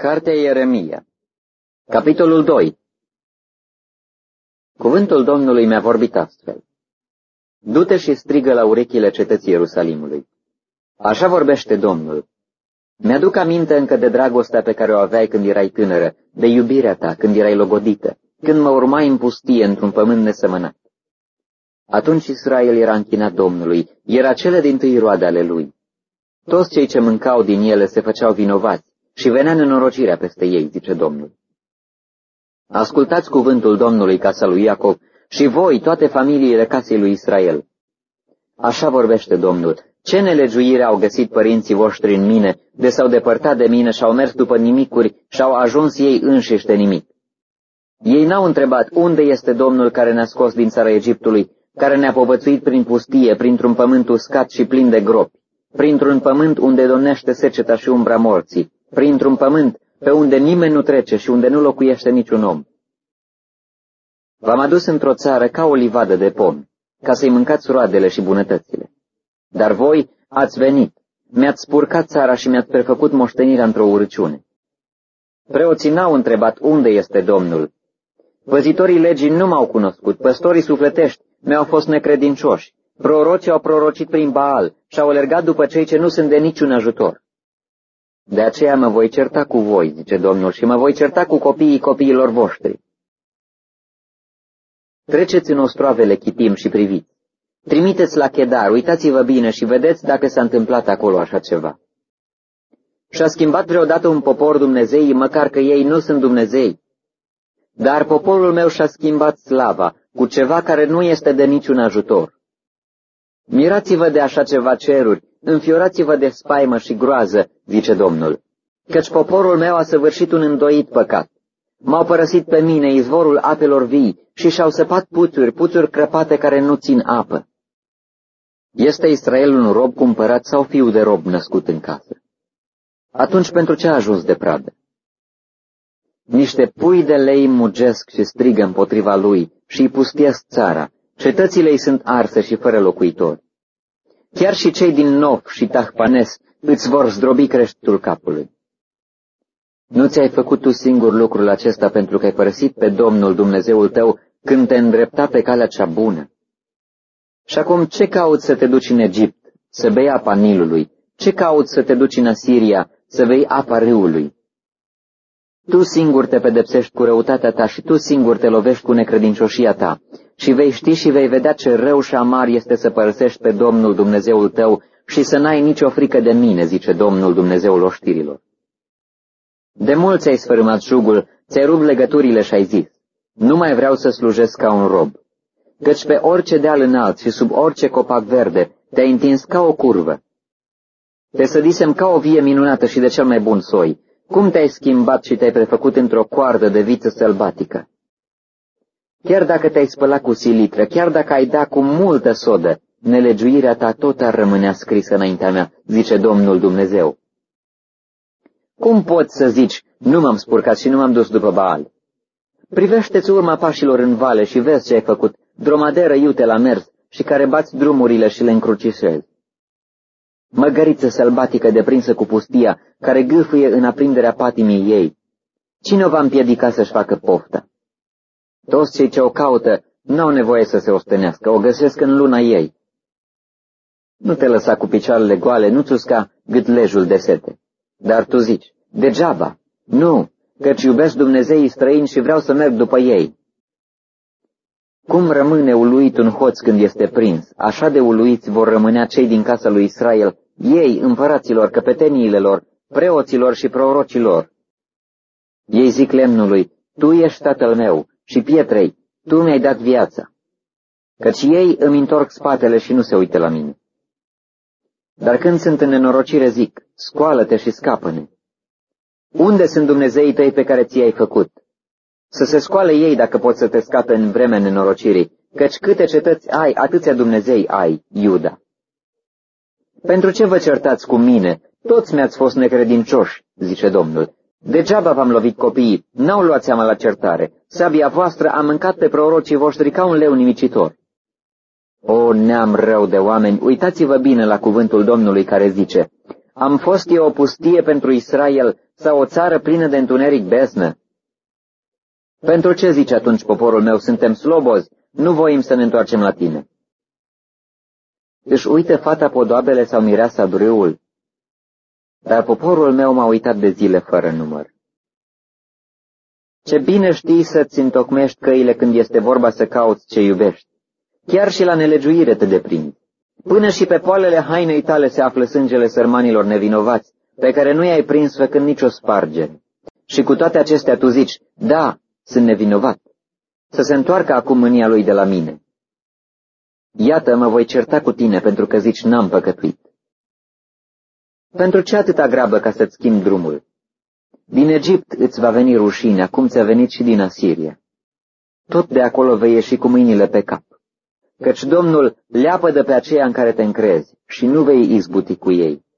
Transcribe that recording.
Cartea Ieremia, capitolul 2. Cuvântul Domnului mi-a vorbit astfel. Du-te și strigă la urechile cetății Ierusalimului. Așa vorbește Domnul. Mi-aduc aminte încă de dragostea pe care o aveai când erai tânără, de iubirea ta când erai logodită, când mă urmai în pustie într-un pământ nesămânat. Atunci Israel era închinat Domnului, era cele dintâi roade ale lui. Toți cei ce mâncau din ele se făceau vinovați și venea nenorocirea peste ei, zice Domnul. Ascultați cuvântul Domnului, casa lui Iacov, și voi, toate familiile casei lui Israel. Așa vorbește Domnul. Ce nelegiuire au găsit părinții voștri în mine, de s-au depărtat de mine și au mers după nimicuri și au ajuns ei înșiși de nimic. Ei n-au întrebat unde este Domnul care ne-a scos din țara Egiptului, care ne-a povățuit prin pustie, printr-un pământ uscat și plin de gropi, printr-un pământ unde domnește seceta și umbra morții, printr-un pământ pe unde nimeni nu trece și unde nu locuiește niciun om. V-am adus într-o țară ca o livadă de pomi, ca să-i mâncați roadele și bunătățile. Dar voi ați venit, mi-ați spurcat țara și mi-ați prefăcut moștenirea într-o urăciune. Preoții n-au întrebat unde este Domnul. Păzitorii legii nu m-au cunoscut, păstorii sufletești mi-au fost necredincioși, prorocii au prorocit prin Baal și au alergat după cei ce nu sunt de niciun ajutor. De aceea mă voi certa cu voi, zice Domnul, și mă voi certa cu copiii copiilor voștri. Treceți în ostroavele Chitim și priviți. Trimiteți la Chedar, uitați-vă bine și vedeți dacă s-a întâmplat acolo așa ceva. Și-a schimbat vreodată un popor Dumnezeii, măcar că ei nu sunt Dumnezei. Dar poporul meu și-a schimbat slava cu ceva care nu este de niciun ajutor. Mirați-vă de așa ceva ceruri, înfiorați-vă de spaimă și groază, zice Domnul, căci poporul meu a săvârșit un îndoit păcat. M-au părăsit pe mine, izvorul apelor vii, și și-au săpat puțuri crăpate care nu țin apă. Este Israel un rob cumpărat sau fiu de rob născut în casă? Atunci pentru ce a ajuns de pradă? Niște pui de lei mugesc și strigă împotriva lui și îi pustiesc țara, cetățile îi sunt arse și fără locuitori. Chiar și cei din Nof și Tahpanes îți vor zdrobi creștetul capului. Nu ți-ai făcut tu singur lucrul acesta pentru că ai părăsit pe Domnul Dumnezeul tău când te îndrepta pe calea cea bună? Și acum ce cauți să te duci în Egipt, să bei apa Nilului? Ce cauți să te duci în Asiria, să bei apa râului? Tu singur te pedepsești cu răutatea ta și tu singur te lovești cu necredincioșia ta și vei ști și vei vedea ce rău și amar este să părăsești pe Domnul Dumnezeul tău și să n-ai nicio frică de mine, zice Domnul Dumnezeul oștirilor. De mult ți-ai sfărâmat jugul, ți-ai rupt legăturile și ai zis, nu mai vreau să slujesc ca un rob, căci pe orice deal înalt și sub orice copac verde te-ai întins ca o curvă. Te sădisem ca o vie minunată și de cel mai bun soi. Cum te-ai schimbat și te-ai prefăcut într-o coardă de viță sălbatică? Chiar dacă te-ai spălat cu silitră, chiar dacă ai da cu multă sodă, nelegiuirea ta tot ar rămânea scrisă înaintea mea, zice Domnul Dumnezeu. Cum poți să zici, nu m-am spurcat și nu m-am dus după Baal? Privește-ți urma pașilor în vale și vezi ce ai făcut, dromaderă iute la mers și care bați drumurile și le încrucișezi. Măgăriță sălbatică deprinsă cu pustia, care gâfâie în aprinderea patimii ei. Cine o va împiedica să-și facă pofta? Toți cei ce o caută n-au nevoie să se ostenească, o găsesc în luna ei. Nu te lăsa cu picioarele goale, nu-ți usca gâtlejul de sete. Dar tu zici, degeaba, nu, căci iubesc Dumnezeii străini și vreau să merg după ei. Cum rămâne uluit un hoț când este prins, așa de uluiți vor rămânea cei din casa lui Israel, ei, împăraților, căpeteniile lor, preoților și prorocilor. Ei zic lemnului, tu ești tatăl meu, și pietrei, tu mi-ai dat viața. Căci ei îmi întorc spatele și nu se uită la mine. Dar când sunt în nenorocire zic, scoală-te și scapă-ne. Unde sunt Dumnezeii tăi pe care ți-ai făcut? Să se scoale ei dacă pot să te scape în vremea nenorocirii, căci câte cetăți ai, atâția Dumnezei ai, Iuda. Pentru ce vă certați cu mine? Toți mi-ați fost necredincioși, zice Domnul. Degeaba v-am lovit copiii, n-au luat seama la certare. Sabia voastră a mâncat pe prorocii voștri ca un leu nimicitor. O, neam rău de oameni, uitați-vă bine la cuvântul Domnului care zice, am fost eu o pustie pentru Israel sau o țară plină de întuneric besnă? Pentru ce zici atunci poporul meu, suntem slobozi, nu voim să ne întoarcem la tine? Își uită fata podoabele sau mireasa brâul? Dar poporul meu m-a uitat de zile fără număr. Ce bine știi să-ți întocmești căile când este vorba să cauți ce iubești. Chiar și la nelegiuire te deprinzi. Până și pe poalele hainei tale se află sângele sărmanilor nevinovați, pe care nu i-ai prins făcând nicio spargere. Și cu toate acestea tu zici, da, sunt nevinovat. Să se întoarcă acum mânia lui de la mine. Iată, mă voi certa cu tine pentru că zici, n-am păcătuit. Pentru ce atâta grabă ca să-ți schimbi drumul? Din Egipt îți va veni rușine, acum ți-a venit și din Asiria. Tot de acolo vei ieși cu mâinile pe cap, căci Domnul leapădă pe aceea în care te încrezi și nu vei izbuti cu ei.